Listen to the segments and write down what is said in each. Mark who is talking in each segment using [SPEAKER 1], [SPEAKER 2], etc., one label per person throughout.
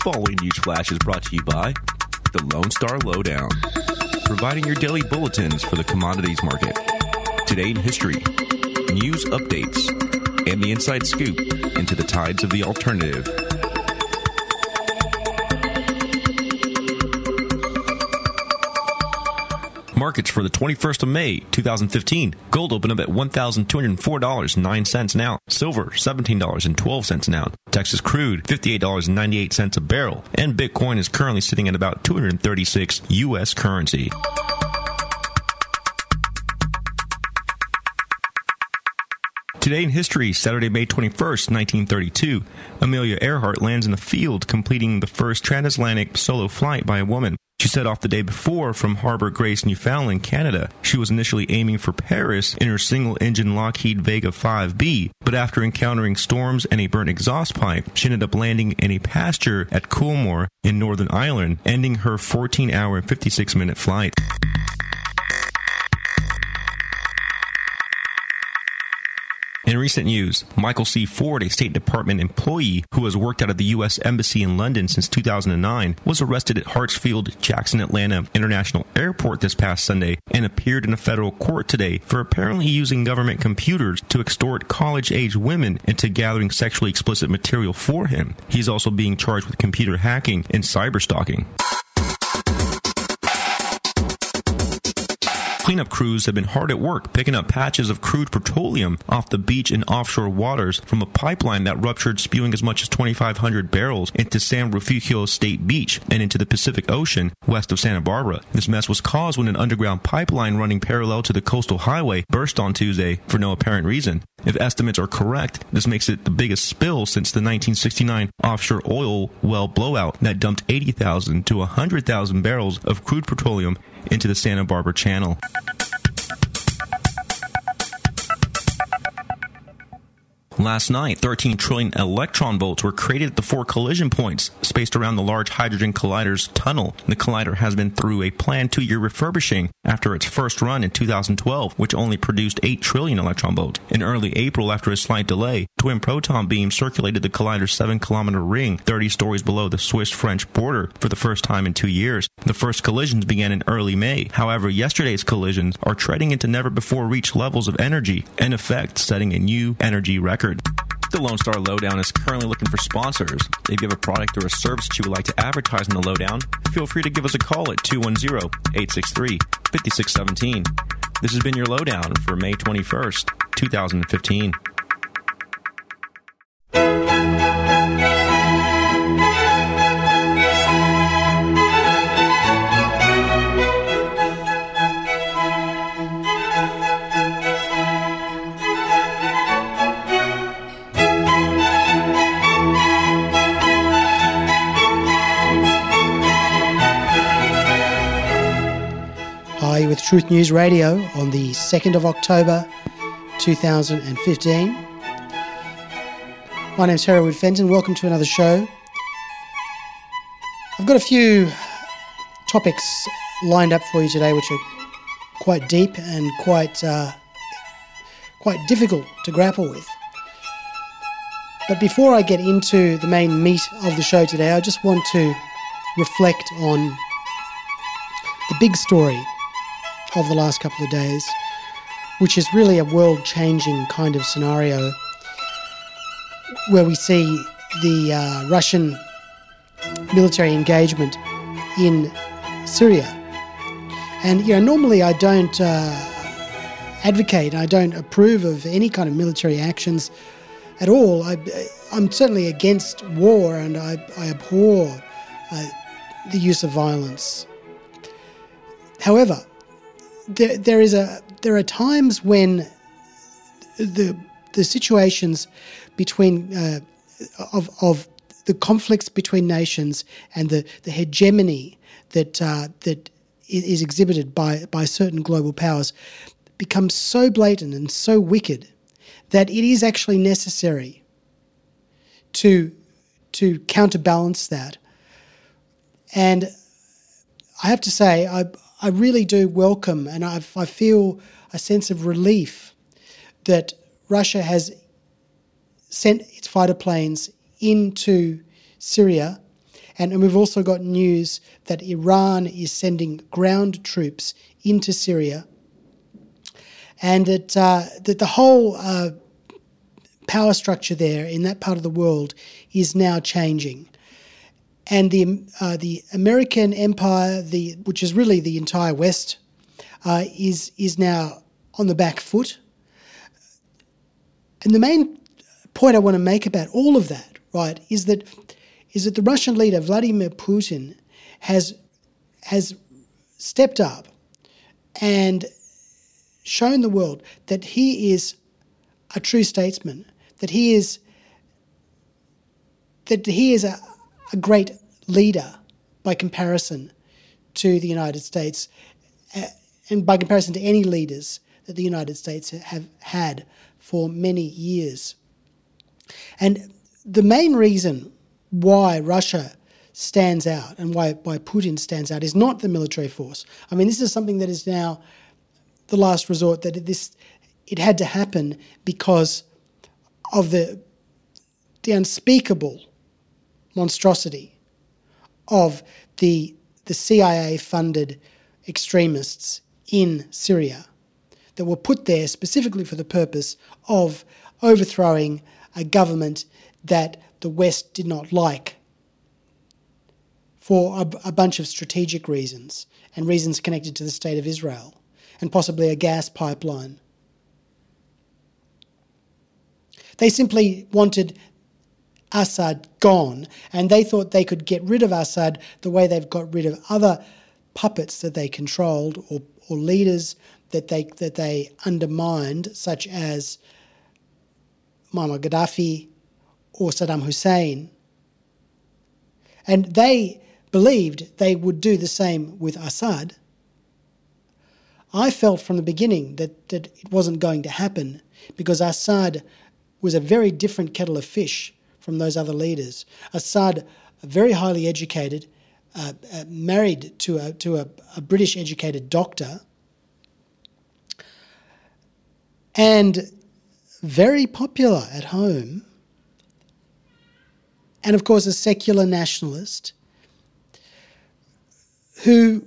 [SPEAKER 1] following news flash is brought to you by the Lone Star Lowdown, providing your daily bulletins for the commodities market. Today in history, news updates, and the inside scoop into the tides of the alternative. Markets for the 21st of May, 2015. Gold opened up at $1,204.09 an ounce. Silver, $17.12 an ounce. Texas crude, $58.98 a barrel. And Bitcoin is currently sitting at about 236 U.S. currency. Today in history, Saturday, May 21st, 1932, Amelia Earhart lands in the field, completing the first transatlantic solo flight by a woman. She set off the day before from Harbour Grace, Newfoundland, Canada. She was initially aiming for Paris in her single-engine Lockheed Vega 5B, but after encountering storms and a burnt exhaust pipe, she ended up landing in a pasture at Coolmore in Northern Ireland, ending her 14-hour and 56-minute flight. In recent news, Michael C. Ford, a State Department employee who has worked out of the U.S. Embassy in London since 2009, was arrested at Hartsfield-Jackson Atlanta International Airport this past Sunday and appeared in a federal court today for apparently using government computers to extort college-age women into gathering sexually explicit material for him. He's also being charged with computer hacking and cyberstalking. Cleanup crews have been hard at work picking up patches of crude petroleum off the beach and offshore waters from a pipeline that ruptured, spewing as much as 2,500 barrels into San Refugio State Beach and into the Pacific Ocean west of Santa Barbara. This mess was caused when an underground pipeline running parallel to the coastal highway burst on Tuesday for no apparent reason. If estimates are correct, this makes it the biggest spill since the 1969 offshore oil well blowout that dumped 80,000 to 100,000 barrels of crude petroleum into the Santa Barbara Channel. Last night, 13 trillion electron volts were created at the 4 collision points spaced around the Large Hadron Collider's tunnel. The collider has been through a planned 2-year refurbishing after its first run in 2012, which only produced 8 trillion electron volts. In early April, after a slight delay, twin proton beams circulated the collider's 7-kilometer ring 30 stories below the Swiss-French border for the first time in 2 years. The first collisions began in early May. However, yesterday's collisions are treading into never-before-reached levels of energy, in effect setting a new energy record. The Lone Star Lowdown is currently looking for sponsors. If you have a product or a service that you would like to advertise in the Lowdown, feel free to give us a call at 210-863-5617. This has been your Lowdown for May 21st, 2015.
[SPEAKER 2] With Truth News Radio on the 2nd of October 2015. My name's Hereward Fenton. Welcome to another show. I've got a few topics lined up for you today which are quite deep and quite difficult to grapple with. But before I get into the main meat of the show today, I just want to reflect on the big story of the last couple of days, which is really a world-changing kind of scenario where we see the Russian military engagement in Syria. And, normally I don't advocate, I don't approve of any kind of military actions at all. I'm certainly against war, and I abhor the use of violence. However, there are times when the situations between of the conflicts between nations and the hegemony that is exhibited by certain global powers becomes so blatant and so wicked that it is actually necessary to counterbalance that. And I have to say, I really do welcome, and I feel a sense of relief that Russia has sent its fighter planes into Syria And we've also got news that Iran is sending ground troops into Syria, and that the whole power structure there in that part of the world is now changing. And the American empire, which is really the entire West, is now on the back foot. And the main point I want to make about all of that, right, is that the Russian leader Vladimir Putin has stepped up and shown the world that he is a true statesman, that he is a great leader by comparison to the United States, and by comparison to any leaders that the United States have had for many years. And the main reason why Russia stands out and why Putin stands out is not the military force. I mean, this is something that is now the last resort, that it had to happen because of the unspeakable monstrosity of the CIA-funded extremists in Syria that were put there specifically for the purpose of overthrowing a government that the West did not like for a bunch of strategic reasons and reasons connected to the State of Israel and possibly a gas pipeline. They simply wanted Assad gone, and they thought they could get rid of Assad the way they've got rid of other puppets that they controlled or leaders that they undermined, such as Muammar Gaddafi or Saddam Hussein. And they believed they would do the same with Assad. I felt from the beginning that it wasn't going to happen because Assad was a very different kettle of fish from those other leaders. Assad, very highly educated, married to a British educated doctor, and very popular at home, and of course a secular nationalist who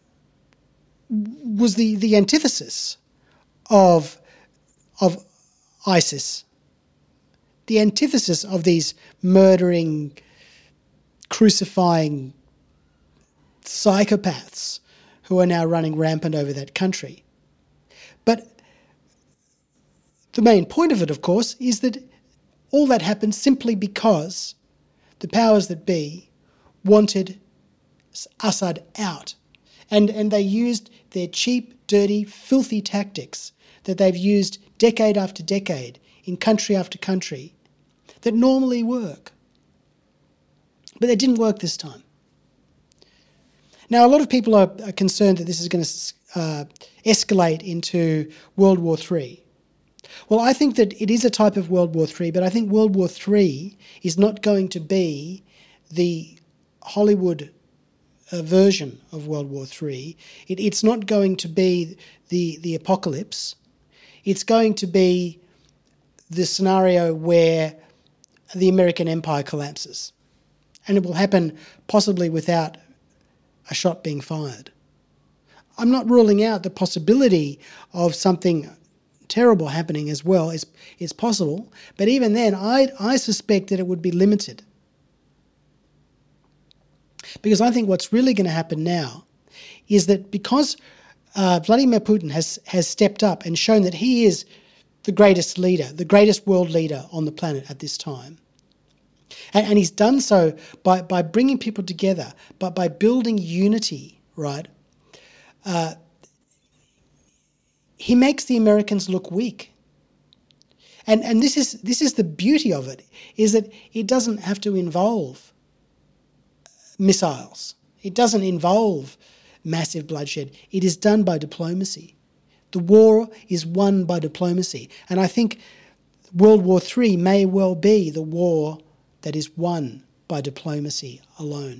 [SPEAKER 2] was the antithesis of ISIS, the antithesis of these murdering, crucifying psychopaths who are now running rampant over that country. But the main point of it, of course, is that all that happened simply because the powers that be wanted Assad out. And they used their cheap, dirty, filthy tactics that they've used decade after decade in country after country that normally work. But they didn't work this time. Now, a lot of people are concerned that this is going to escalate into World War III. Well, I think that it is a type of World War III, but I think World War III is not going to be the Hollywood version of World War III. It's not going to be the apocalypse. It's going to be the scenario where the American empire collapses. And it will happen possibly without a shot being fired. I'm not ruling out the possibility of something terrible happening as well. It's possible, but even then I suspect that it would be limited. Because I think what's really going to happen now is that because Vladimir Putin has stepped up and shown that he is the greatest leader, the greatest world leader on the planet at this time, and he's done so by bringing people together, but by building unity, right? He makes the Americans look weak. And this is the beauty of it, is that it doesn't have to involve missiles. It doesn't involve massive bloodshed. It is done by diplomacy. The war is won by diplomacy. And I think World War III may well be the war that is won by diplomacy alone.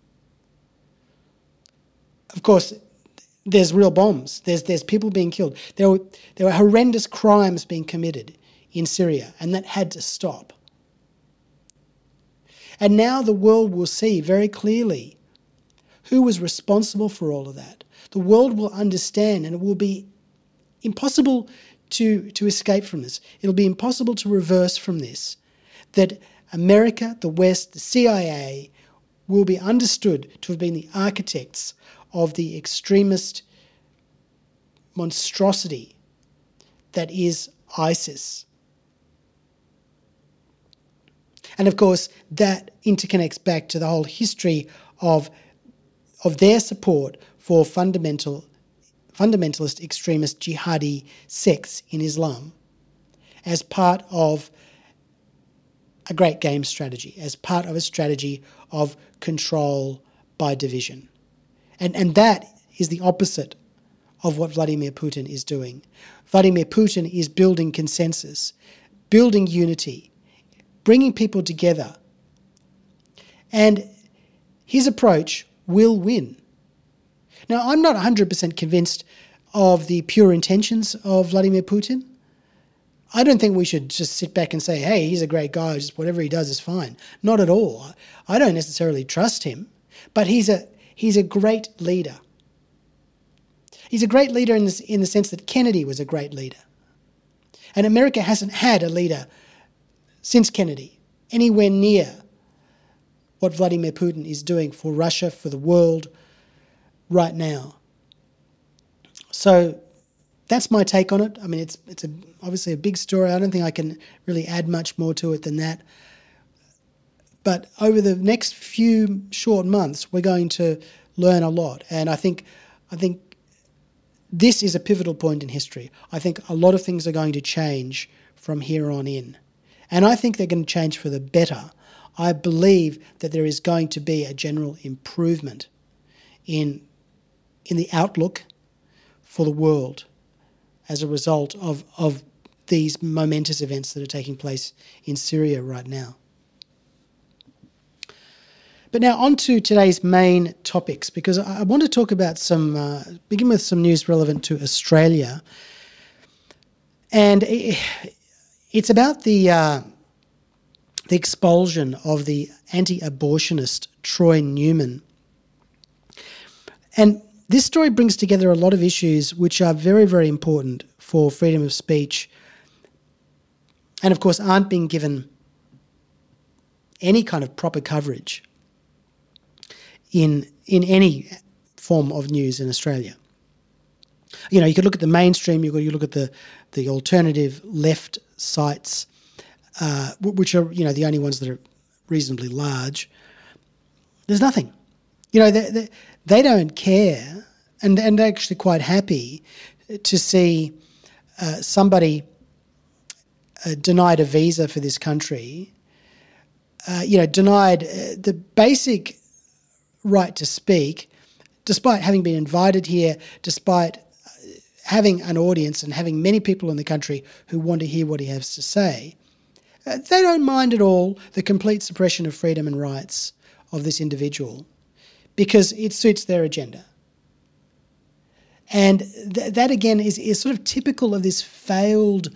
[SPEAKER 2] Of course, there's real bombs. There's people being killed. There were horrendous crimes being committed in Syria, and that had to stop. And now the world will see very clearly who was responsible for all of that. The world will understand, and it will be impossible to escape from this. It'll be impossible to reverse from this, that America, the West, the CIA will be understood to have been the architects of the extremist monstrosity that is ISIS. And of course, that interconnects back to the whole history of their support for fundamentalist extremist jihadi sects in Islam as part of a great game strategy, as part of a strategy of control by division. And that is the opposite of what Vladimir Putin is doing. Vladimir Putin is building consensus, building unity, bringing people together. And his approach will win. Now, I'm not 100% convinced of the pure intentions of Vladimir Putin. I don't think we should just sit back and say, hey, he's a great guy, just whatever he does is fine. Not at all. I don't necessarily trust him, but he's a great leader. He's a great leader in the sense that Kennedy was a great leader. And America hasn't had a leader since Kennedy anywhere near what Vladimir Putin is doing for Russia, for the world right now. So that's my take on it. I mean, it's obviously a big story. I don't think I can really add much more to it than that. But over the next few short months, we're going to learn a lot. And I think this is a pivotal point in history. I think a lot of things are going to change from here on in. And I think they're going to change for the better. I believe that there is going to be a general improvement in the outlook for the world as a result of these momentous events that are taking place in Syria right now. But now on to today's main topics, because I want to talk about begin with some news relevant to Australia. And it's about the expulsion of the anti-abortionist Troy Newman. And this story brings together a lot of issues which are very, very important for freedom of speech and, of course, aren't being given any kind of proper coverage in any form of news in Australia. You know, you could look at the mainstream, you look at the alternative left sites, which are, you know, the only ones that are reasonably large. There's nothing. You know, they don't care, and they're actually quite happy to see somebody denied a visa for this country, denied the basic right to speak, despite having been invited here, despite having an audience and having many people in the country who want to hear what he has to say. They don't mind at all the complete suppression of freedom and rights of this individual because it suits their agenda. And that again is sort of typical of this failed.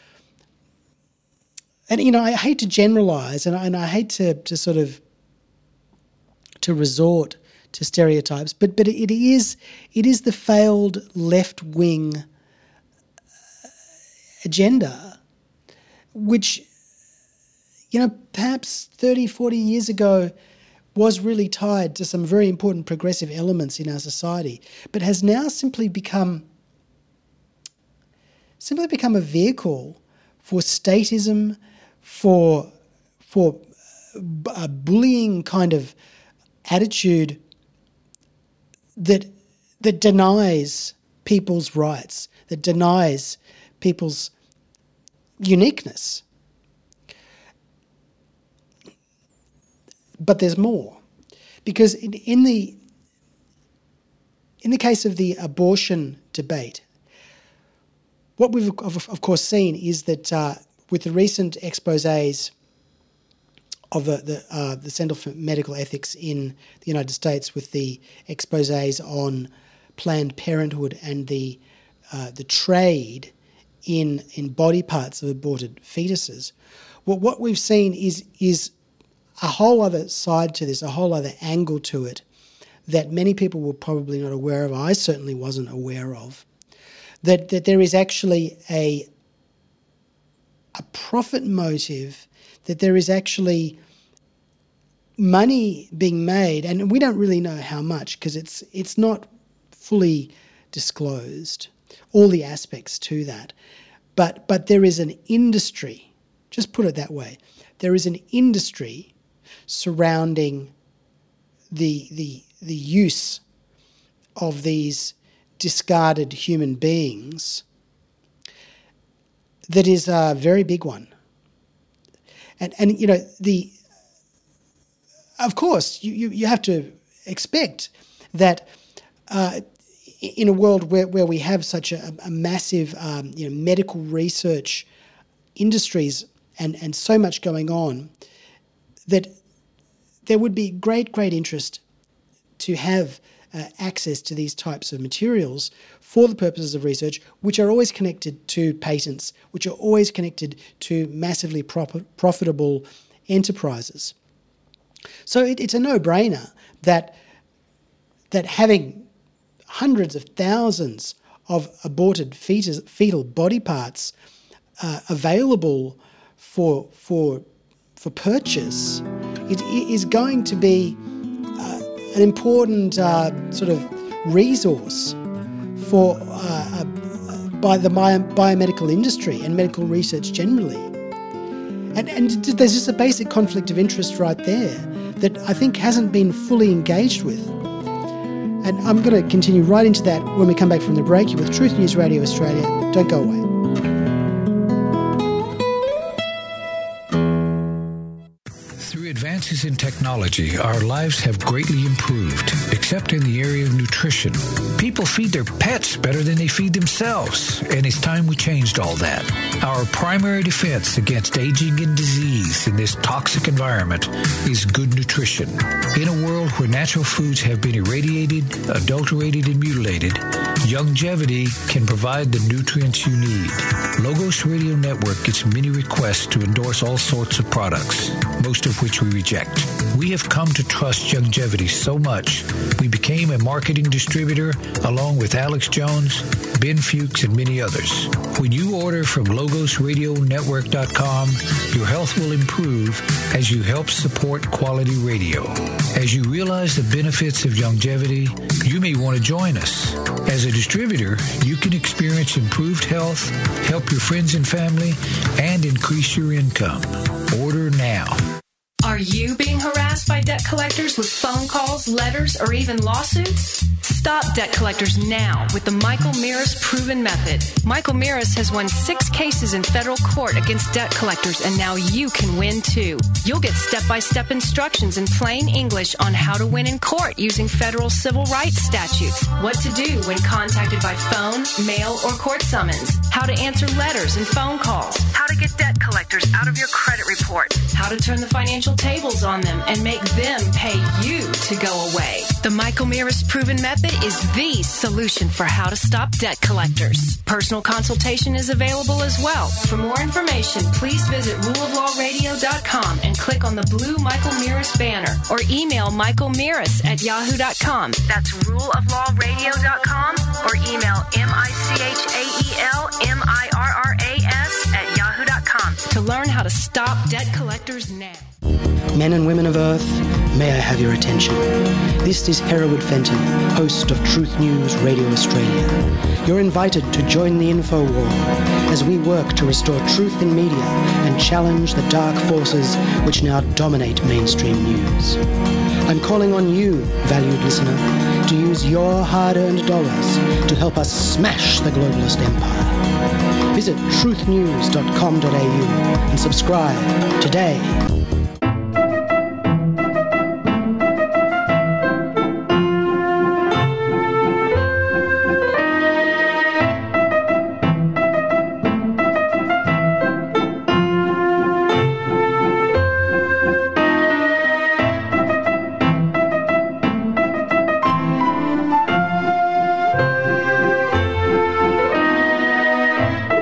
[SPEAKER 2] And, you know, I hate to generalise and I hate to sort of to resort to stereotypes, but it is the failed left-wing agenda, which, you know, perhaps 30, 40 years ago was really tied to some very important progressive elements in our society, but has now simply become a vehicle for statism, for a bullying kind of attitude that denies people's rights, that denies people's uniqueness. But there's more, because in the case of the abortion debate, what we've of course seen is that with the recent exposés of the Centre for Medical Ethics in the United States, with the exposés on Planned Parenthood and the trade in body parts of aborted fetuses, what we've seen is a whole other side to this, a whole other angle to it that many people were probably not aware of. I certainly wasn't aware of. That there is actually a profit motive, that there is actually money being made, and we don't really know how much because it's not fully disclosed, all the aspects to that. But there is an industry, just put it that way, there is an industry surrounding the use of these discarded human beings that is a very big one. And you know, of course, you have to expect that in a world where we have such a massive medical research industries and so much going on, that there would be great interest to have access to these types of materials for the purposes of research, which are always connected to patents, which are always connected to massively profitable enterprises. So it's a no-brainer that having hundreds of thousands of aborted fetal body parts available for purchase is going to be an important sort of resource for by the biomedical industry and medical research generally. And there's just a basic conflict of interest right there that I think hasn't been fully engaged with. And I'm going to continue right into that when we come back from the break. You're with Truth News Radio Australia. Don't go away.
[SPEAKER 3] Advances in technology, our lives have greatly improved, except in the area of nutrition. People feed their pets better than they feed themselves, and it's time we changed all that. Our primary defense against aging and disease in this toxic environment is good nutrition. In a world where natural foods have been irradiated, adulterated, and mutilated, Youngevity can provide the nutrients you need. Logos Radio Network gets many requests to endorse all sorts of products, most of which we reject. We have come to trust Youngevity so much, we became a marketing distributor along with Alex Jones, Ben Fuchs, and many others. When you order from LogosRadioNetwork.com, your health will improve as you help support quality radio. As you realize the benefits of Youngevity, you may want to join us. As a distributor, you can experience improved health, help your friends and family, and increase your income. Order now.
[SPEAKER 4] Are you being harassed by debt collectors with phone calls, letters, or even lawsuits? Stop debt collectors now with the Michael Mirris Proven Method. Michael Mirris has won 6 cases in federal court against debt collectors, and now you can win too. You'll get step-by-step instructions in plain English on how to win in court using federal civil rights statutes, what to do when contacted by phone, mail, or court summons, how to answer letters and phone calls, how to get debt collectors out of your credit report, how to turn the financial tables on them and make them pay you to go away. The Michael Mirris Proven Method is the solution for how to stop debt collectors. Personal consultation is available as well. For more information, please visit ruleoflawradio.com and click on the blue Michael Mirris banner or email michaelmirris@yahoo.com. That's ruleoflawradio.com or email michaelmirras@yahoo.com to learn how to stop debt collectors now.
[SPEAKER 2] Men and women of Earth, may I have your attention. This is Hereward Fenton, host of Truth News Radio Australia. You're invited to join the info war as we work to restore truth in media and challenge the dark forces which now dominate mainstream news. I'm calling on you, valued listener, to use your hard-earned dollars to help us smash the globalist empire. Visit truthnews.com.au and subscribe today.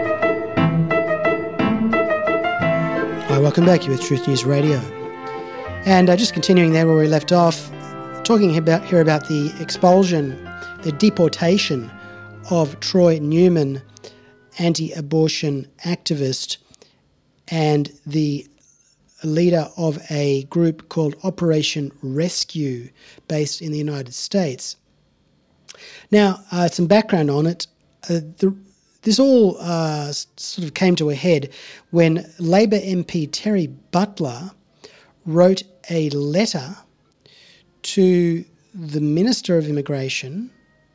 [SPEAKER 2] Welcome back. You're with Truth News Radio. And just continuing there where we left off, talking here about the expulsion, the deportation of Troy Newman, anti-abortion activist, and the leader of a group called Operation Rescue based in the United States. Now, some background on it. This all sort of came to a head when Labor MP Terry Butler wrote a letter to the Minister of Immigration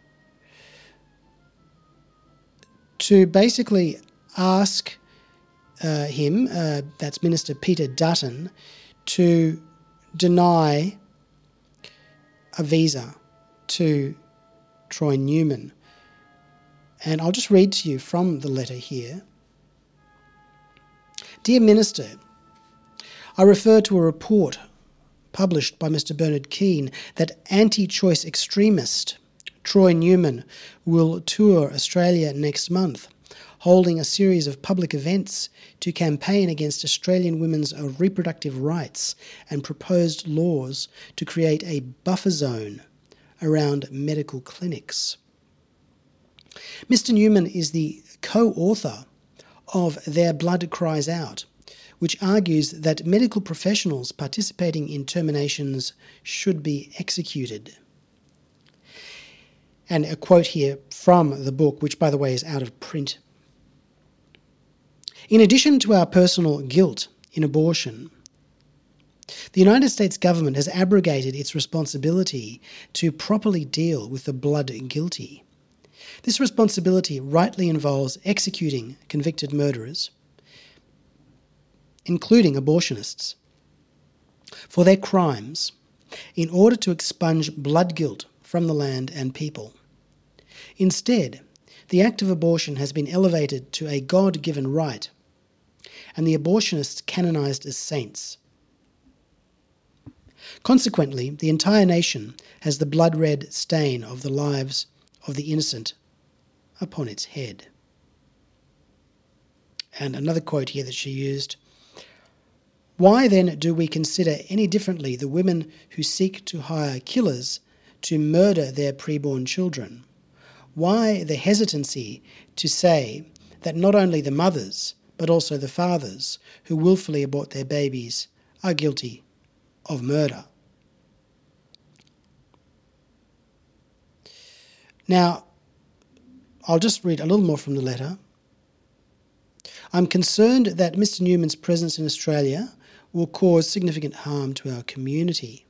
[SPEAKER 2] to basically ask him, that's Minister Peter Dutton, to deny a visa to Troy Newman. And I'll just read to you from the letter here. Dear Minister, I refer to a report published by Mr. Bernard Keane that anti-choice extremist Troy Newman will tour Australia next month, holding a series of public events to campaign against Australian women's reproductive rights and proposed laws to create a buffer zone around medical clinics. Mr. Newman is the co-author of Their Blood Cries Out, which argues that medical professionals participating in terminations should be executed. And a quote here from the book, which, by the way, is out of print. In addition to our personal guilt in abortion, the United States government has abrogated its responsibility to properly deal with the blood guilty. This responsibility rightly involves executing convicted murderers, including abortionists, for their crimes in order to expunge blood guilt from the land and people. Instead, the act of abortion has been elevated to a God-given right, and the abortionists canonized as saints. Consequently, the entire nation has the blood-red stain of the lives of the innocent upon its head. And another quote here that she used, why then do we consider any differently the women who seek to hire killers to murder their preborn children? Why the hesitancy to say that not only the mothers, but also the fathers who willfully abort their babies are guilty of murder? Now, I'll just read a little more from the letter. I'm concerned that Mr. Newman's presence in Australia will cause significant harm to our community.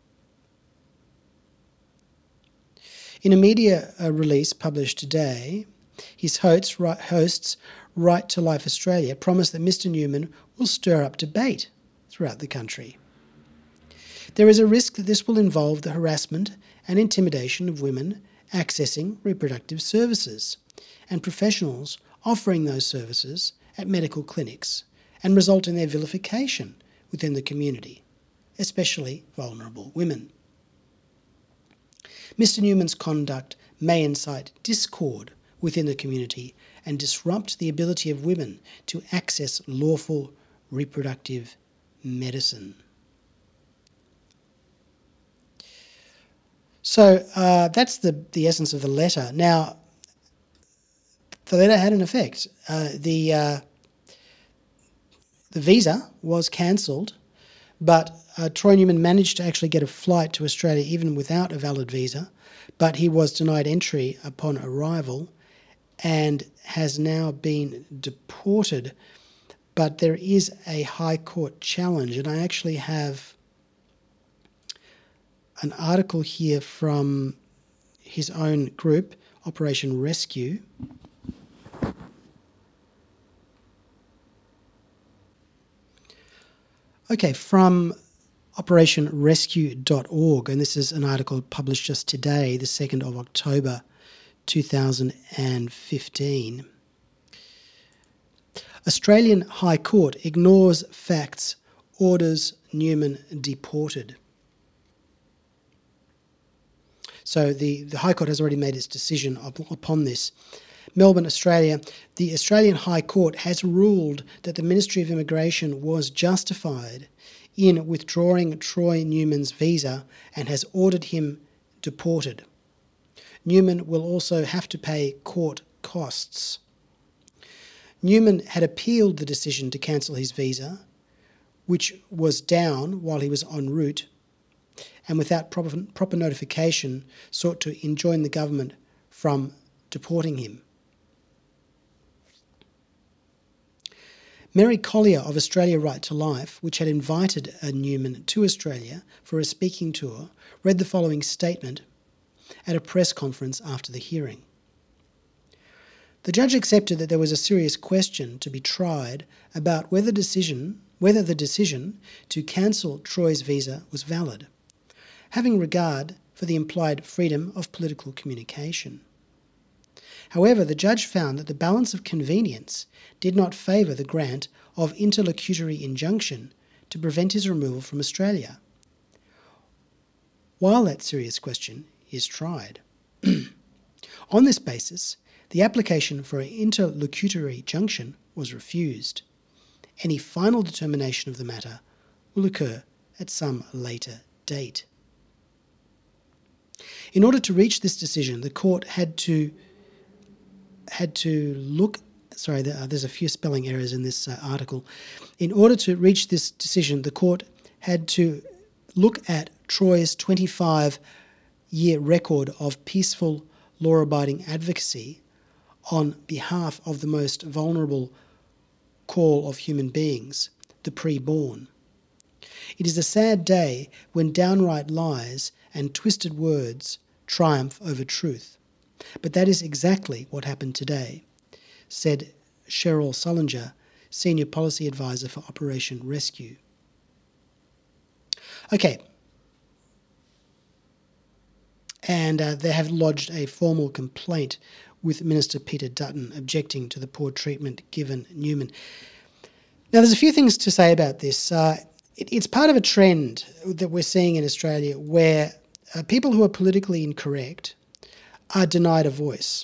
[SPEAKER 2] In a media release published today, his hosts, Right to Life Australia, promised that Mr. Newman will stir up debate throughout the country. There is a risk that this will involve the harassment and intimidation of women accessing reproductive services and professionals offering those services at medical clinics and result in their vilification within the community, especially vulnerable women. Mr. Newman's conduct may incite discord within the community and disrupt the ability of women to access lawful reproductive medicine. So that's the essence of the letter. Now, the letter had an effect. The visa was cancelled, but Troy Newman managed to actually get a flight to Australia even without a valid visa, but he was denied entry upon arrival and has now been deported. But there is a High Court challenge, and I actually have an article here from his own group, Operation Rescue. Okay, from operationrescue.org, and this is an article published just today, the 2nd of October 2015. Australian High Court ignores facts, orders Newman deported. So the High Court has already made its decision upon this. Melbourne, Australia. The Australian High Court has ruled that the Ministry of Immigration was justified in withdrawing Troy Newman's visa and has ordered him deported. Newman will also have to pay court costs. Newman had appealed the decision to cancel his visa, which was down while he was en route, and without proper notification sought to enjoin the government from deporting him. Mary Collier of Australia Right to Life, which had invited Newman to Australia for a speaking tour, read the following statement at a press conference after the hearing. The judge accepted that there was a serious question to be tried about whether the decision to cancel Troy's visa was valid, having regard for the implied freedom of political communication. However, the judge found that the balance of convenience did not favour the grant of interlocutory injunction to prevent his removal from Australia, while that serious question is tried. On this basis, the application for an interlocutory injunction was refused. Any final determination of the matter will occur at some later date. In order to reach this decision, the court had to look... Sorry, there's a few spelling errors in this article. In order to reach this decision, the court had to look at Troy's 25-year record of peaceful, law-abiding advocacy on behalf of the most vulnerable call of human beings, the preborn. It is a sad day when downright lies and twisted words triumph over truth. But that is exactly what happened today, said Cheryl Sullinger, Senior Policy Advisor for Operation Rescue. Okay. And they have lodged a formal complaint with Minister Peter Dutton objecting to the poor treatment given Newman. Now, there's a few things to say about this. It's part of a trend that we're seeing in Australia where people who are politically incorrect are denied a voice,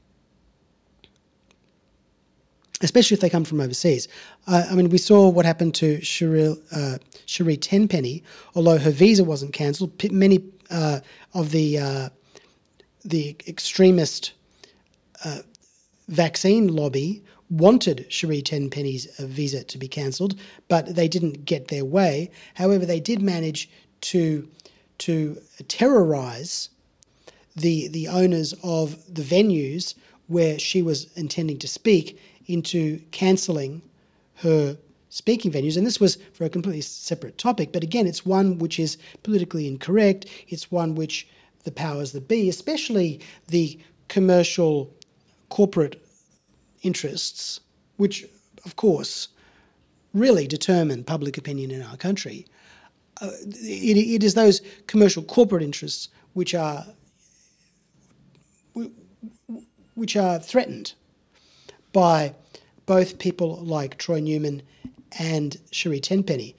[SPEAKER 2] especially if they come from overseas. We saw what happened to Cherie Tenpenny. Although her visa wasn't cancelled, many of the extremist vaccine lobby wanted Cherie Tenpenny's visa to be cancelled, but they didn't get their way. However, they did manage to terrorise the owners of the venues where she was intending to speak into cancelling her speaking venues. And this was for a completely separate topic. But again, it's one which is politically incorrect. It's one which the powers that be, especially the commercial corporate interests, which, of course, really determine public opinion in our country, it is those commercial corporate interests which are threatened by both people like Troy Newman and Cherie Tenpenny.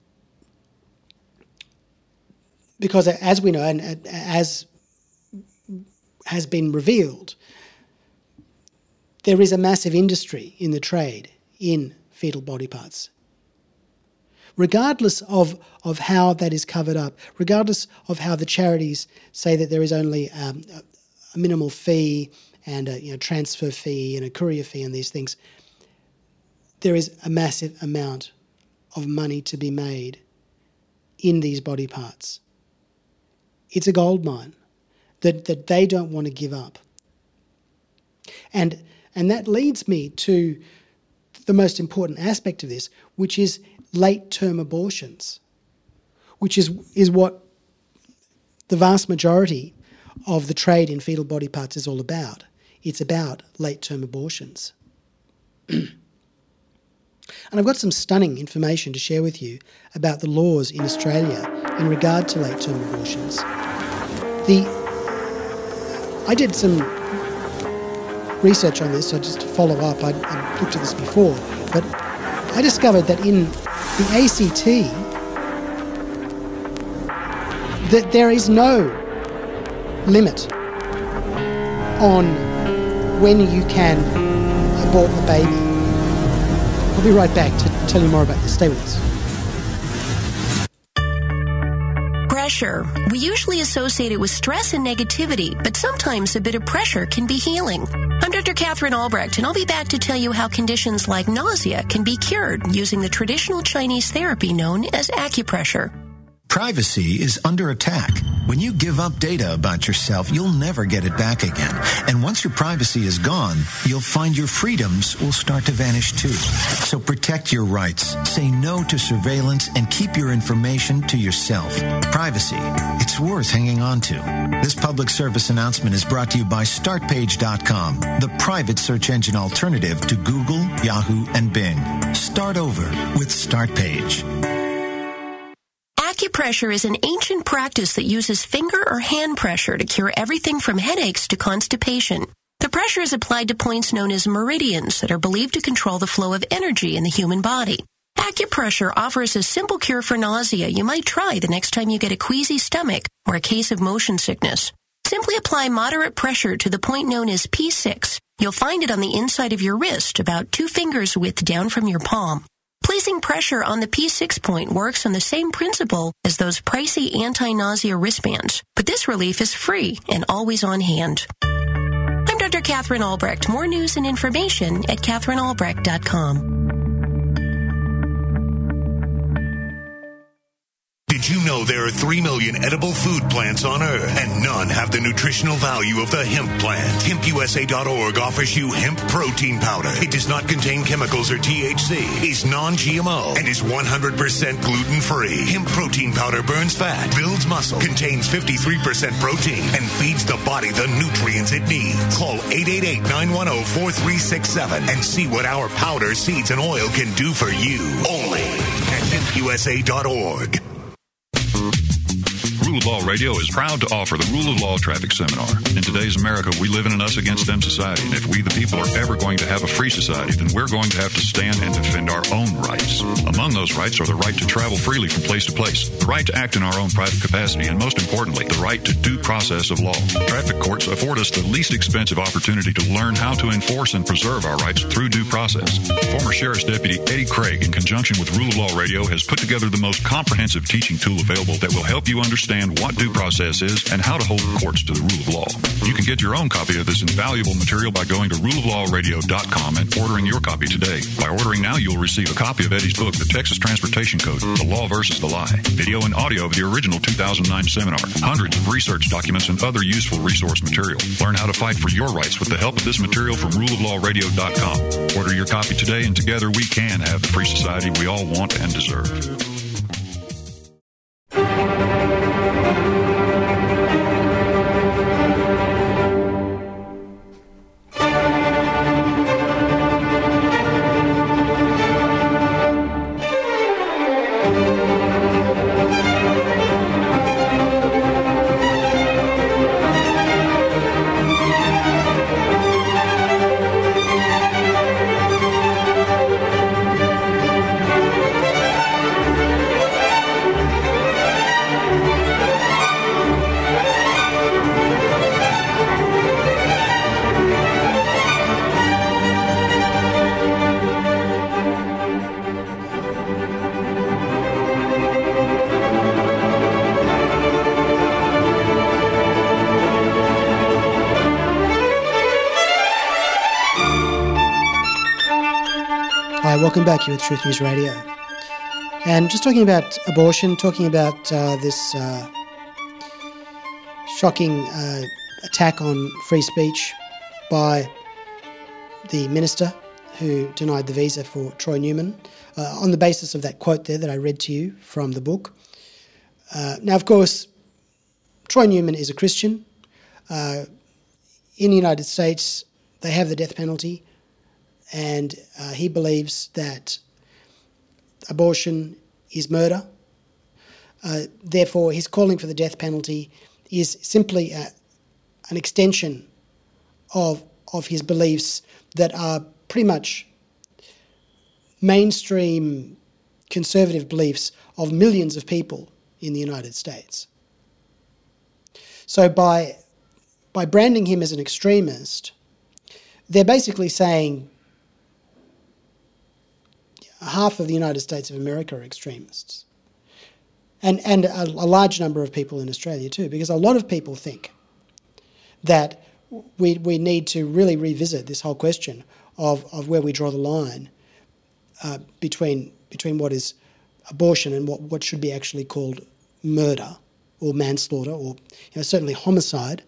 [SPEAKER 2] Because as we know, and as has been revealed, there is a massive industry in the trade in fetal body parts. Regardless of how that is covered up, regardless of how the charities say that there is only a minimal fee and a transfer fee and a courier fee and these things, there is a massive amount of money to be made in these body parts. It's a gold mine that they don't want to give up. And that leads me to the most important aspect of this, which is late-term abortions, which is what the vast majority of the trade in fetal body parts is all about. It's about late-term abortions. And I've got some stunning information to share with you about the laws in Australia in regard to late-term abortions. I did some research on this, so just to follow up, I looked at this before, but I discovered that in the ACT, that there is no limit on when you can abort the baby. I'll be right back to tell you more about this. Stay with us.
[SPEAKER 5] Pressure. We usually associate it with stress and negativity, but sometimes a bit of pressure can be healing. I'm Dr. Catherine Albrecht, and I'll be back to tell you how conditions like nausea can be cured using the traditional Chinese therapy known as acupressure.
[SPEAKER 6] Privacy is under attack. When you give up data about yourself, you'll never get it back again. And once your privacy is gone, you'll find your freedoms will start to vanish too. So protect your rights, say no to surveillance, and keep your information to yourself. Privacy, it's worth hanging on to. This public service announcement is brought to you by StartPage.com, the private search engine alternative to Google, Yahoo, and Bing. Start over with StartPage.
[SPEAKER 5] Acupressure is an ancient practice that uses finger or hand pressure to cure everything from headaches to constipation. The pressure is applied to points known as meridians that are believed to control the flow of energy in the human body. Acupressure offers a simple cure for nausea you might try the next time you get a queasy stomach or a case of motion sickness. Simply apply moderate pressure to the point known as P6. You'll find it on the inside of your wrist, about 2 fingers width down from your palm. Placing pressure on the P6 point works on the same principle as those pricey anti-nausea wristbands, but this relief is free and always on hand. I'm Dr. Catherine Albrecht. More news and information at CatherineAlbrecht.com.
[SPEAKER 7] Did you know there are 3 million edible food plants on Earth, and none have the nutritional value of the hemp plant? HempUSA.org offers you hemp protein powder. It does not contain chemicals or THC, is non-GMO, and is 100% gluten-free. Hemp protein powder burns fat, builds muscle, contains 53% protein, and feeds the body the nutrients it needs. Call 888-910-4367 and see what our powder, seeds, and oil can do for you. Only at HempUSA.org.
[SPEAKER 8] Rule of Law Radio is proud to offer the Rule of Law Traffic Seminar. In today's America, we live in an us-against-them society, and if we, the people, are ever going to have a free society, then we're going to have to stand and defend our own rights. Among those rights are the right to travel freely from place to place, the right to act in our own private capacity, and most importantly, the right to due process of law. Traffic courts afford us the least expensive opportunity to learn how to enforce and preserve our rights through due process. Former Sheriff's Deputy Eddie Craig, in conjunction with Rule of Law Radio, has put together the most comprehensive teaching tool available that will help you understand what due process is and how to hold courts to the rule of law. You can get your own copy of this invaluable material by going to ruleoflawradio.com and ordering your copy today. By ordering now, you'll receive a copy of Eddie's book, The Texas Transportation Code, The Law versus the Lie, video and audio of the original 2009 seminar, hundreds of research documents, and other useful resource material. Learn how to fight for your rights with the help of this material from ruleoflawradio.com. Order your copy today, and together we can have the free society we all want and deserve.
[SPEAKER 2] Welcome back here with Truth News Radio. And just talking about abortion, talking about this shocking attack on free speech by the minister who denied the visa for Troy Newman on the basis of that quote there that I read to you from the book. Now, of course, Troy Newman is a Christian. In the United States, they have the death penalty. And he believes that abortion is murder. Therefore, his calling for the death penalty is simply an extension of his beliefs that are pretty much mainstream conservative beliefs of millions of people in the United States. So by branding him as an extremist, they're basically saying half of the United States of America are extremists. and a large number of people in Australia too, because a lot of people think that we need to really revisit this whole question of where we draw the line between what is abortion and what should be actually called murder or manslaughter, or certainly homicide.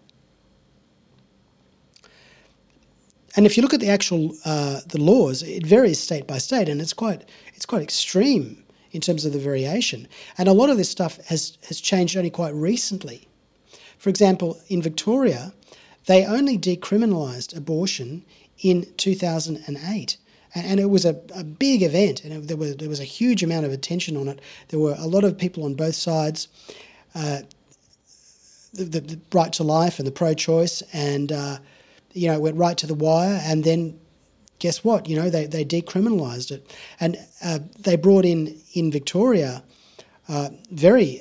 [SPEAKER 2] And if you look at the actual the laws, it varies state by state, and it's quite extreme in terms of the variation. And a lot of this stuff has changed only quite recently. For example, in Victoria, they only decriminalised abortion in 2008. And it was a big event, and there was a huge amount of attention on it. There were a lot of people on both sides, the right to life and the pro-choice, and it went right to the wire. And then, guess what? They decriminalised it, and they brought in Victoria very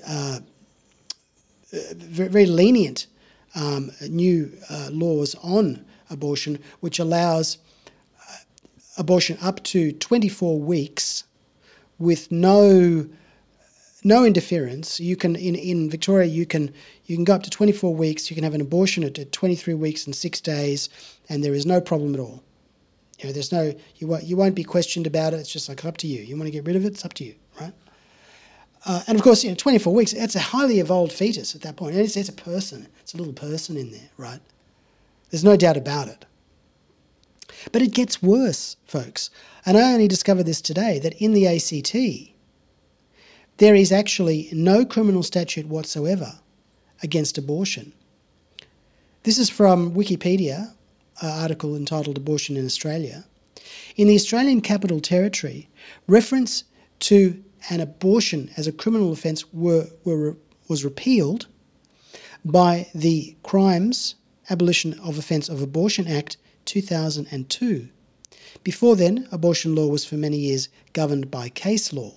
[SPEAKER 2] lenient new laws on abortion, which allows abortion up to 24 weeks with no interference. You can in Victoria you can go up to 24 weeks. You can have an abortion at 23 weeks and 6 days, and there is no problem at all. You won't be questioned about it. It's just like up to you. You want to get rid of it, it's up to you, right? And of course, 24 weeks. That's a highly evolved fetus at that point. And it's a person. It's a little person in there, right? There's no doubt about it. But it gets worse, folks. And I only discovered this today, that in the ACT, there is actually no criminal statute whatsoever against abortion. This is from Wikipedia, an article entitled Abortion in Australia. In the Australian Capital Territory, reference to an abortion as a criminal offence was repealed by the Crimes Abolition of Offence of Abortion Act 2002. Before then, abortion law was for many years governed by case law.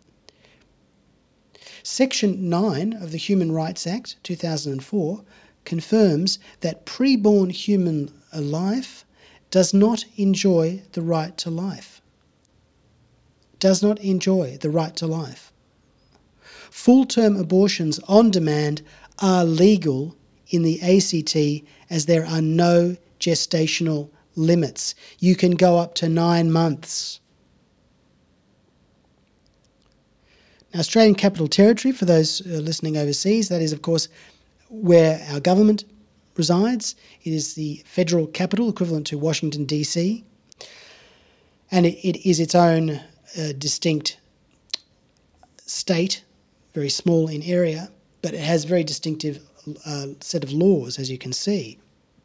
[SPEAKER 2] Section 9 of the Human Rights Act 2004 confirms that preborn human life does not enjoy the right to life. Does not enjoy the right to life. Full-term abortions on demand are legal in the ACT as there are no gestational limits. You can go up to 9 months. Now, Australian Capital Territory, for those listening overseas, that is, of course, where our government resides. It is the federal capital, equivalent to Washington, D.C., and it is its own distinct state, very small in area, but it has very distinctive set of laws, as you can see.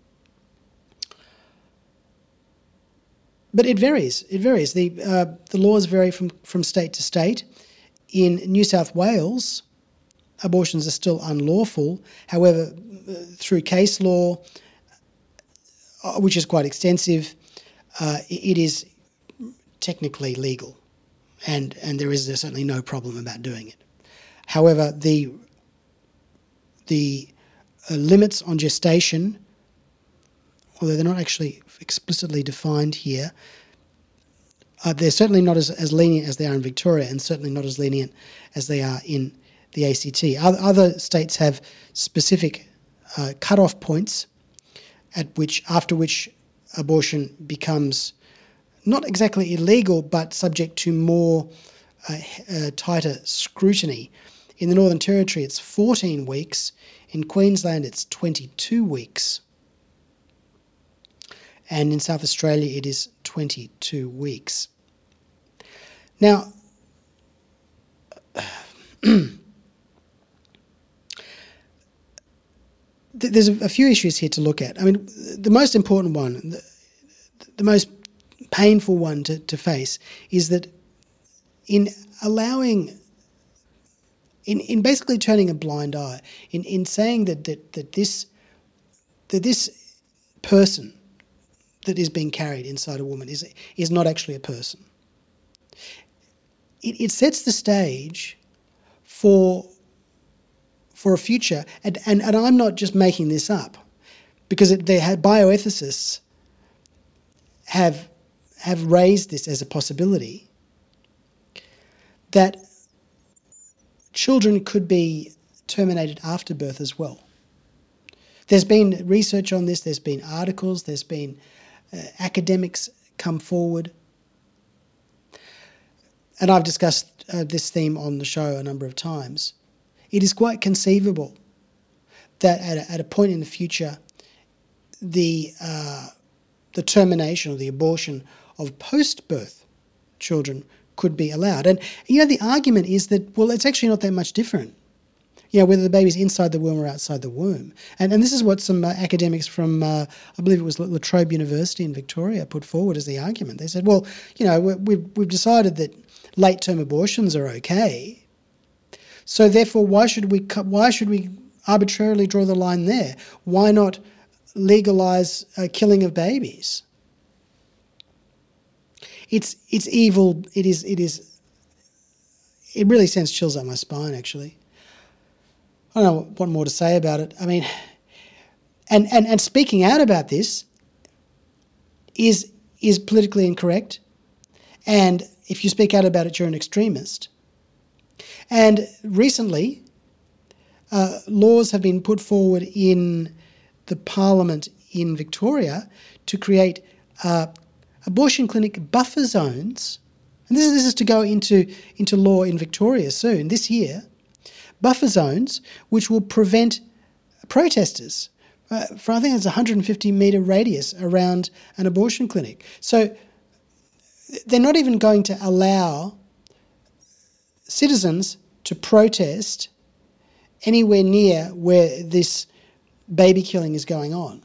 [SPEAKER 2] But it varies. It varies. The laws vary from state to state. In New South Wales, abortions are still unlawful. However, through case law, which is quite extensive, it is technically legal, and there is certainly no problem about doing it. However, the limits on gestation, although they're not actually explicitly defined here, they're certainly not as lenient as they are in Victoria, and certainly not as lenient as they are in the ACT. Other states have specific cut-off points after which abortion becomes not exactly illegal, but subject to more tighter scrutiny. In the Northern Territory, it's 14 weeks. In Queensland, it's 22 weeks. And in South Australia, it is 22 weeks. Now, there's a few issues here to look at. I mean, the most important one, the most painful one to face, is that in allowing, in basically turning a blind eye, in saying that this person that is being carried inside a woman is not actually a person. It sets the stage for a future, and I'm not just making this up, because bioethicists have raised this as a possibility, that children could be terminated after birth as well. There's been research on this, there's been articles, there's been academics come forward. And I've discussed this theme on the show a number of times. It is quite conceivable that at a point in the future, the termination or the abortion of post-birth children could be allowed. And, the argument is that, well, it's actually not that much different, whether the baby's inside the womb or outside the womb. And this is what some academics from, I believe it was La Trobe University in Victoria, put forward as the argument. They said, well, we've decided that late-term abortions are okay, so therefore why should we arbitrarily draw the line there? Why not legalise killing of babies? It's evil. It really sends chills up my spine, actually. I don't know what more to say about it. I mean, and speaking out about this is politically incorrect, and if you speak out about it, you're an extremist. And recently, laws have been put forward in the Parliament in Victoria to create abortion clinic buffer zones, and this is to go into law in Victoria soon, this year, buffer zones which will prevent protesters for, I think it's a 150-metre radius around an abortion clinic. So they're not even going to allow citizens to protest anywhere near where this baby killing is going on.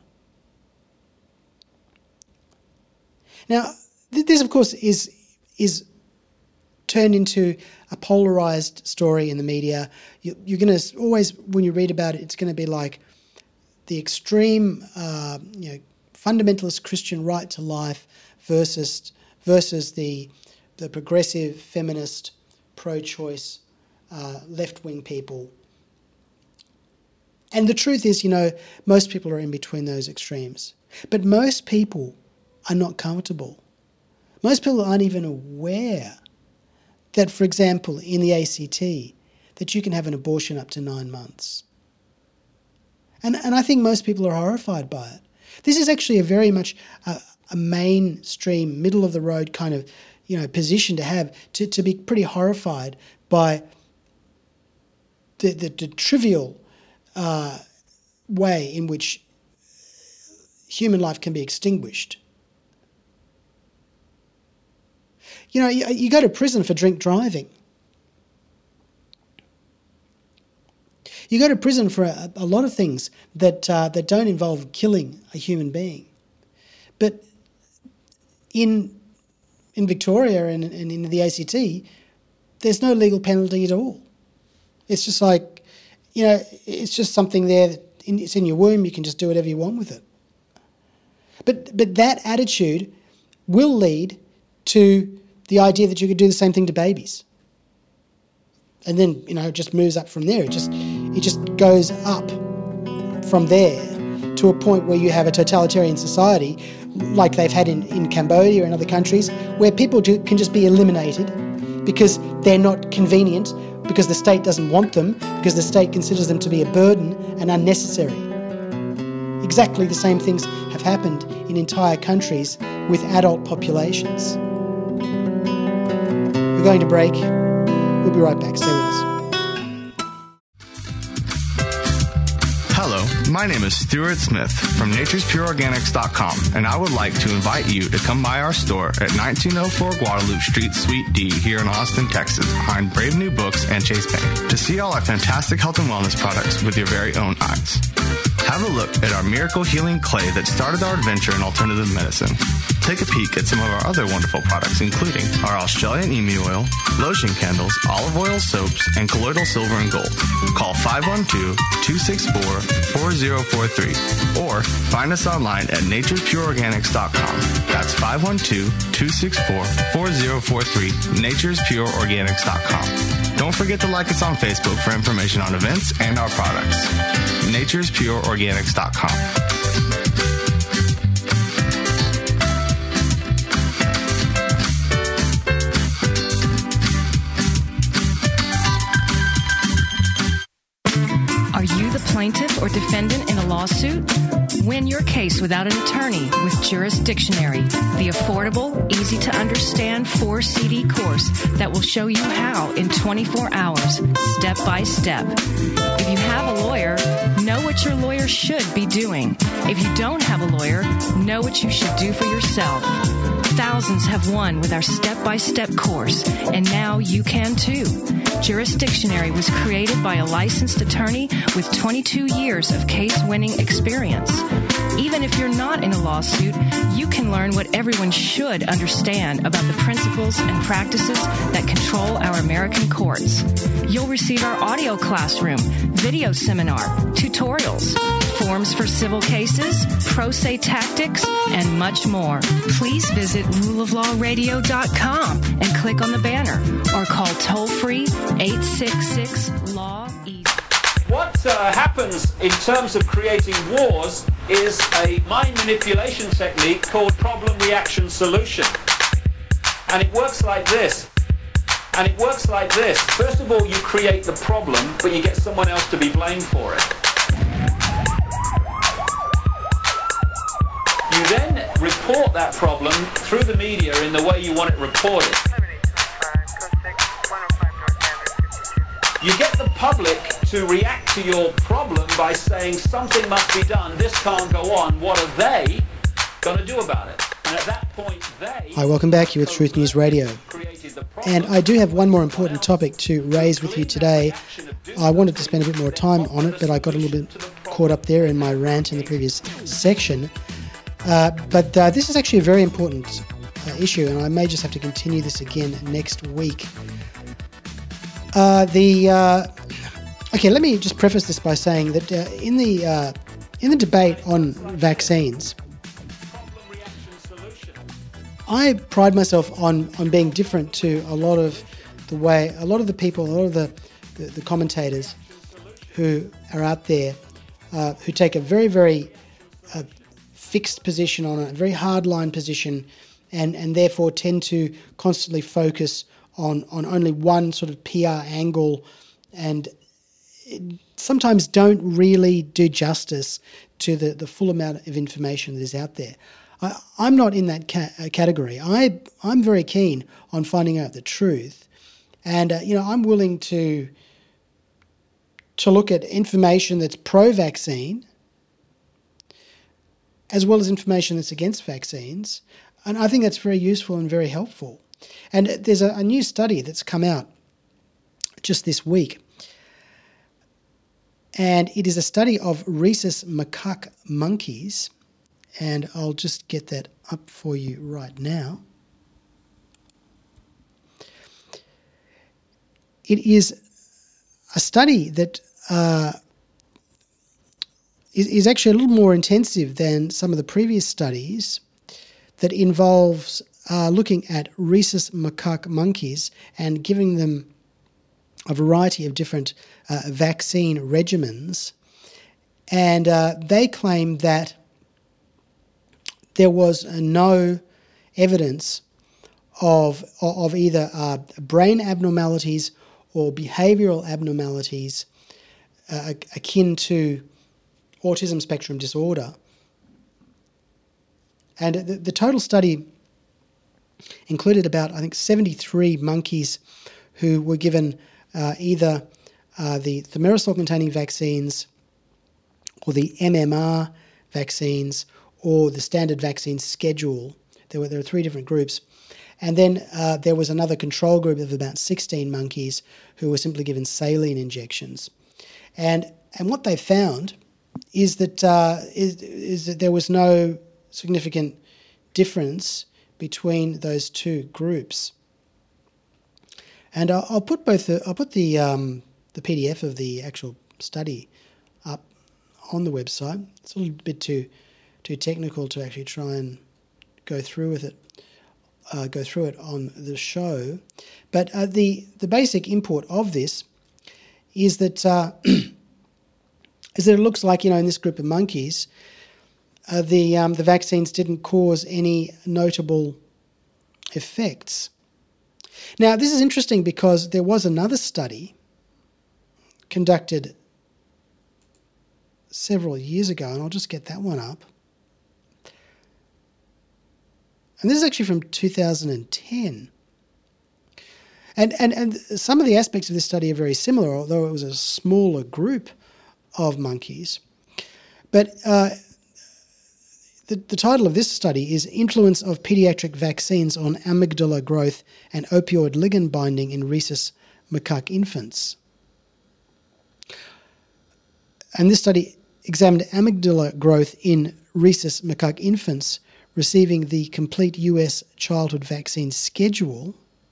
[SPEAKER 2] Now, this, of course, is turned into a polarised story in the media. You're going to always, when you read about it, it's going to be like the extreme, fundamentalist Christian right to life versus the progressive, feminist, pro-choice, left-wing people. And the truth is, most people are in between those extremes. But most people are not comfortable. Most people aren't even aware that, for example, in the ACT, that you can have an abortion up to 9 months. And I think most people are horrified by it. This is actually a very much a mainstream, middle-of-the-road kind of, position to have, to be pretty horrified by the trivial way in which human life can be extinguished. You go to prison for drink driving. You go to prison for a lot of things that don't involve killing a human being. But in Victoria and in the ACT, there's no legal penalty at all. It's just like, it's just something there. It's in your womb. You can just do whatever you want with it. But that attitude will lead to the idea that you could do the same thing to babies. And then, it just moves up from there. It just goes up from there to a point where you have a totalitarian society like they've had in Cambodia and other countries, where people can just be eliminated because they're not convenient, because the state doesn't want them, because the state considers them to be a burden and unnecessary. Exactly the same things have happened in entire countries with adult populations. We're going to break. We'll be right back. Stay with us.
[SPEAKER 9] Hello, my name is Stuart Smith from naturespureorganics.com, and I would like to invite you to come by our store at 1904 Guadalupe Street, Suite D, here in Austin, Texas, behind Brave New Books and Chase Bank, to see all our fantastic health and wellness products with your very own eyes. Have a look at our miracle healing clay that started our adventure in alternative medicine. Take a peek at some of our other wonderful products, including our Australian emu oil, lotion candles, olive oil soaps, and colloidal silver and gold. Call 512-264-4043 or find us online at naturespureorganics.com. That's 512-264-4043, naturespureorganics.com. Don't forget to like us on Facebook for information on events and our products. naturespureorganics.com.
[SPEAKER 4] plaintiff or defendant in a lawsuit? Win your case without an attorney with Jurisdictionary, the affordable, easy-to-understand 4-CD course that will show you how in 24 hours, step by step. If you have a lawyer, know what your lawyer should be doing. If you don't have a lawyer, know what you should do for yourself. Thousands have won with our step-by-step course, and now you can too. Jurisdictionary was created by a licensed attorney with 22 years of case-winning experience. Even if you're not in a lawsuit, you can learn what everyone should understand about the principles and practices that control our American courts. You'll receive our audio classroom, video seminar, tutorials, forms for civil cases, pro se tactics, and much more. Please visit ruleoflawradio.com and click on the banner or call toll-free 866-LAW-EASY.
[SPEAKER 10] What happens in terms of creating wars is a mind manipulation technique called problem reaction solution. And it works like this. First of all, you create the problem, but you get someone else to be blamed for it. You then report that problem through the media in the way you want it reported. You get the public to react to your problem by saying something must be done, this can't go on, what are they going to do about it? And at that point, they...
[SPEAKER 2] Hi, welcome back. You're with Truth News Radio. And I do have one more important topic to raise with you today. I wanted to spend a bit more time on it, but I got a little bit caught up there in my rant in the previous section. But this is actually a very important issue, and I may just have to continue this again next week. Okay, let me just preface this by saying that in the debate on vaccines, I pride myself on being different to a lot of the people, a lot of the commentators who are out there who take a very, very fixed position on it, a very hardline position, and therefore tend to constantly focus on only one sort of PR angle, and sometimes don't really do justice to the full amount of information that is out there. I'm not in that category. I'm very keen on finding out the truth, and I'm willing to look at information that's pro-vaccine as well as information that's against vaccines, and I think that's very useful and very helpful. And there's a new study that's come out just this week, and it is a study of rhesus macaque monkeys, and I'll just get that up for you right now. It is a study that is actually a little more intensive than some of the previous studies, that involves looking at rhesus macaque monkeys and giving them a variety of different vaccine regimens. And they claim that there was no evidence of either brain abnormalities or behavioural abnormalities akin to autism spectrum disorder. And the total study included about, I think, 73 monkeys who were given either the thimerosal-containing vaccines or the MMR vaccines or the standard vaccine schedule. There were 3 different groups. And then there was another control group of about 16 monkeys who were simply given saline injections. And what they found is that there was no significant difference between those two groups. And I'll put the PDF of the actual study up on the website. It's a little bit too technical to actually try and go through it on the show. But the basic import of this is that it looks like, in this group of monkeys, the vaccines didn't cause any notable effects. Now, this is interesting because there was another study conducted several years ago, and I'll just get that one up. And this is actually from 2010. And some of the aspects of this study are very similar, although it was a smaller group of monkeys. But the title of this study is Influence of Pediatric Vaccines on Amygdala Growth and Opioid Ligand Binding in Rhesus Macaque Infants. And this study examined amygdala growth in Rhesus macaque infants receiving the complete US childhood vaccine schedule.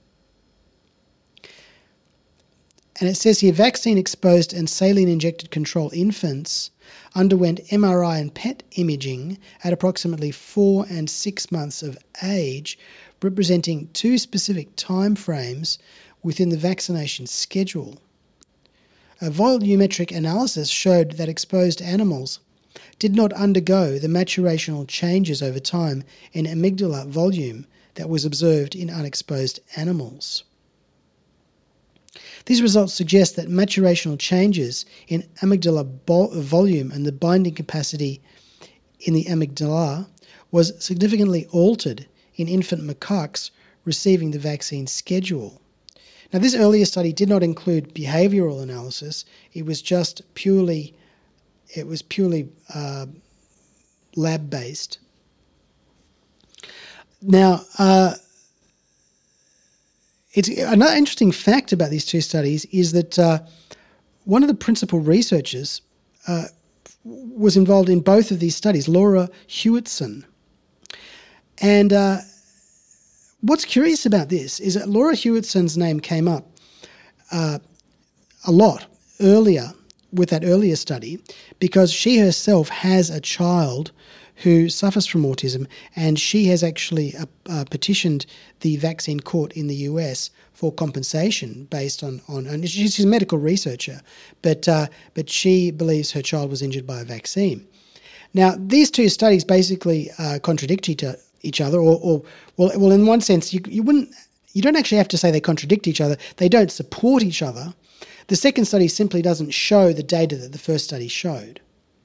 [SPEAKER 2] And it says here, vaccine-exposed and saline-injected control infants underwent MRI and PET imaging at approximately 4 and 6 months of age, representing 2 specific time frames within the vaccination schedule. A volumetric analysis showed that exposed animals did not undergo the maturational changes over time in amygdala volume that was observed in unexposed animals. These results suggest that maturational changes in amygdala volume and the binding capacity in the amygdala was significantly altered in infant macaques receiving the vaccine schedule. Now, this earlier study did not include behavioural analysis. It was just purely lab-based. Now, it's another interesting fact about these two studies is that one of the principal researchers was involved in both of these studies, Laura Hewitson. And what's curious about this is that Laura Hewitson's name came up a lot earlier with that earlier study because she herself has a child who suffers from autism, and she has actually petitioned the vaccine court in the US for compensation based on and she's a medical researcher, but she believes her child was injured by a vaccine. Now, these two studies basically contradict each other, or in one sense, you don't actually have to say they contradict each other. They don't support each other. The second study simply doesn't show the data that the first study showed.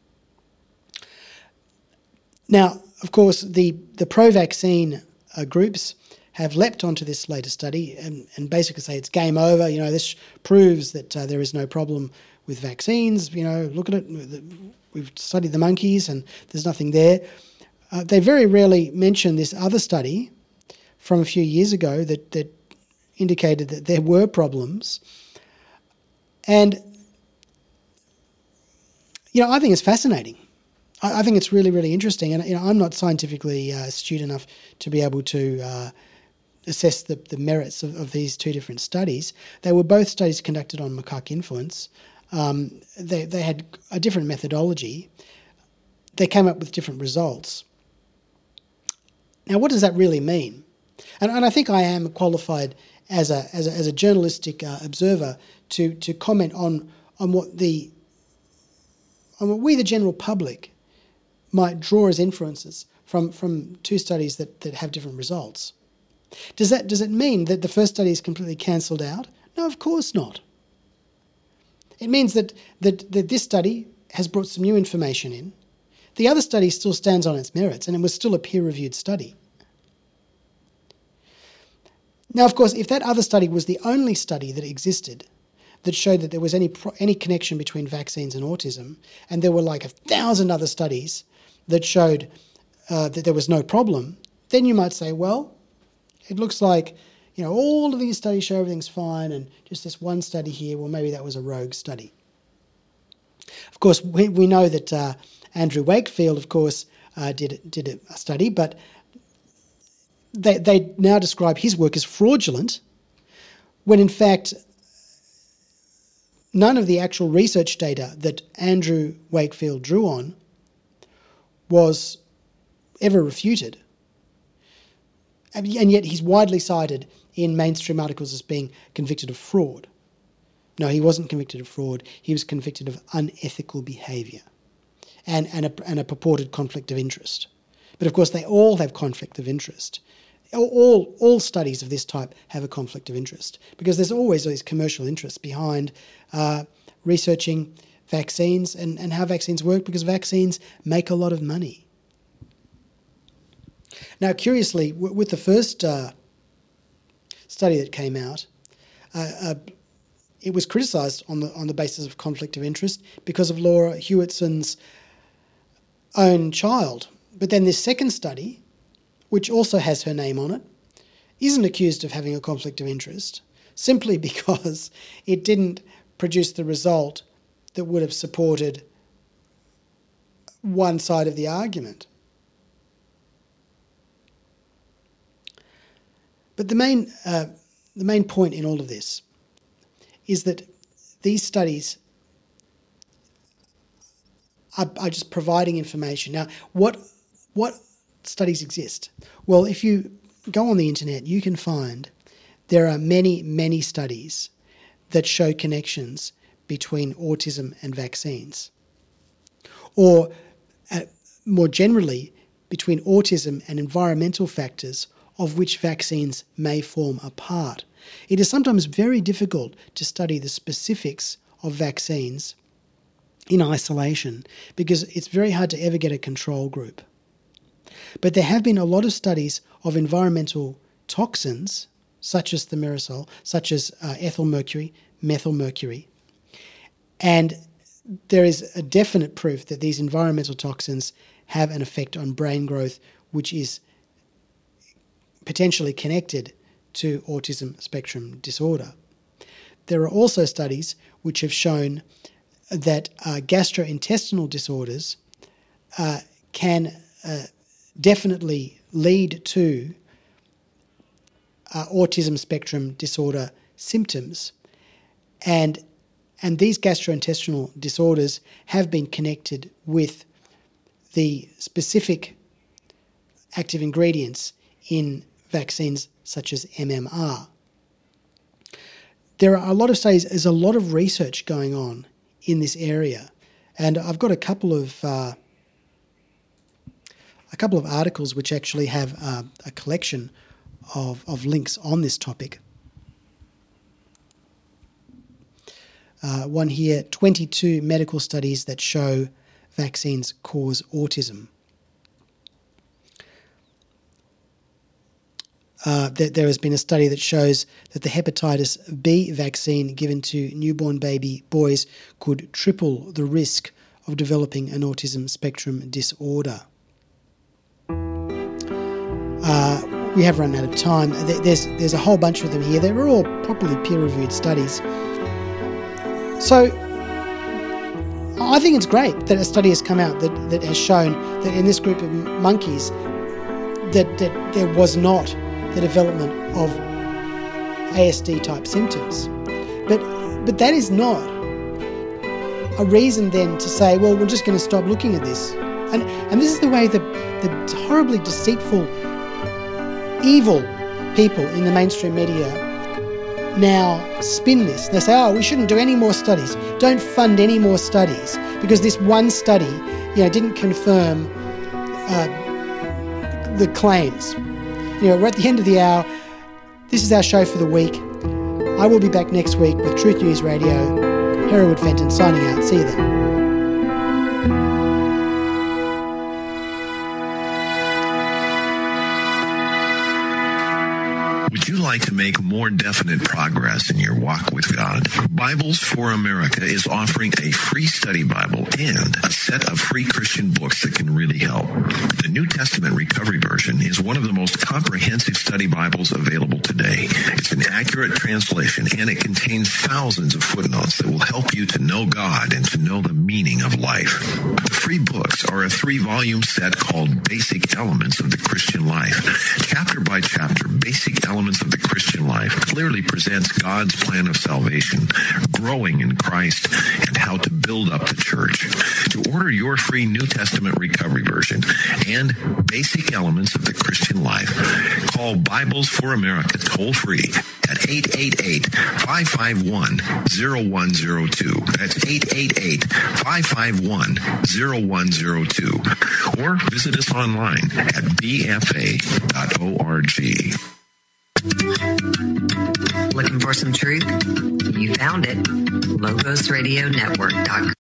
[SPEAKER 2] Now, of course, the pro-vaccine groups have leapt onto this latest study and basically say it's game over. You know, this proves that there is no problem with vaccines. You know, look at it. We've studied the monkeys and there's nothing there. They very rarely mention this other study from a few years ago that indicated that there were problems. And, you know, I think it's fascinating. I think it's really, really interesting. And, you know, I'm not scientifically astute enough to be able to assess the merits of these two different studies. They were both studies conducted on macaque influence. They had a different methodology. They came up with different results. Now, what does that really mean? And I think I am qualified as a journalistic observer to comment on what we, the general public, might draw as inferences from two studies that have different results. Does it mean that the first study is completely cancelled out? No, of course not. It means that this study has brought some new information in. The other study still stands on its merits, and it was still a peer-reviewed study. Now, of course, if that other study was the only study that existed that showed that there was any connection between vaccines and autism, and there were like 1,000 other studies that showed that there was no problem, then you might say, well, it looks like, you know, all of these studies show everything's fine, and just this one study here, well, maybe that was a rogue study. Of course, we know that Andrew Wakefield, of course, did a study, but they now describe his work as fraudulent, when in fact none of the actual research data that Andrew Wakefield drew on was ever refuted. And yet he's widely cited in mainstream articles as being convicted of fraud. No, he wasn't convicted of fraud. He was convicted of unethical behaviour and a purported conflict of interest. But of course, they all have conflict of interest. All studies of this type have a conflict of interest because there's always these commercial interests behind researching vaccines and how vaccines work, because vaccines make a lot of money. Now, curiously, with the first study that came out, it was criticised on the basis of conflict of interest because of Laura Hewitson's own child. But then this second study, which also has her name on it, isn't accused of having a conflict of interest simply because it didn't produce the result that would have supported one side of the argument. But the main point in all of this is that these studies are just providing information. Now, what studies exist? Well, if you go on the internet, you can find there are many, many studies that show connections between autism and vaccines, or more generally, between autism and environmental factors of which vaccines may form a part. It is sometimes very difficult to study the specifics of vaccines in isolation because it's very hard to ever get a control group. But there have been a lot of studies of environmental toxins, such as thimerosal, such as ethyl mercury, methyl mercury, and there is a definite proof that these environmental toxins have an effect on brain growth, which is potentially connected to autism spectrum disorder. There are also studies which have shown that gastrointestinal disorders can definitely lead to autism spectrum disorder symptoms, and these gastrointestinal disorders have been connected with the specific active ingredients in vaccines such as MMR. There are a lot of studies, there's a lot of research going on in this area, and I've got a couple of articles which actually have a collection of links on this topic. One here, 22 medical studies that show vaccines cause autism. There has been a study that shows that the hepatitis B vaccine given to newborn baby boys could triple the risk of developing an autism spectrum disorder. We have run out of time. There's a whole bunch of them here. They're all properly peer-reviewed studies. So I think it's great that a study has come out that has shown that in this group of monkeys that there was not the development of ASD-type symptoms. But that is not a reason then to say, well, we're just going to stop looking at this. And this is the way the horribly deceitful, evil people in the mainstream media now spin this. They say, oh, we shouldn't do any more studies. Don't fund any more studies because this one study, didn't confirm the claims. We're at the end of the hour. This is our show for the week. I will be back next week with Truth News Radio. Hereward Fenton signing out. See you then.
[SPEAKER 6] Would you like to make more definite progress in your walk with God? Bibles for America is offering a free study Bible and a set of free Christian books that can really help. The New Testament Recovery Version is one of the most comprehensive study Bibles available today. It's an accurate translation, and it contains thousands of footnotes that will help you to know God and to know the meaning of life. The free books are a 3-volume set called Basic Elements of the Christian Life. Chapter by chapter, Basic Elements of the Christian Life clearly presents God's plan of salvation, growing in Christ, and how to build up the church. To order your free New Testament Recovery Version and Basic Elements of the Christian Life, call Bibles for America toll-free at 888-551-0102. That's 888-551-0102. Or visit us online at bfa.org.
[SPEAKER 11] Looking for some truth? You found it. LogosRadioNetwork.com.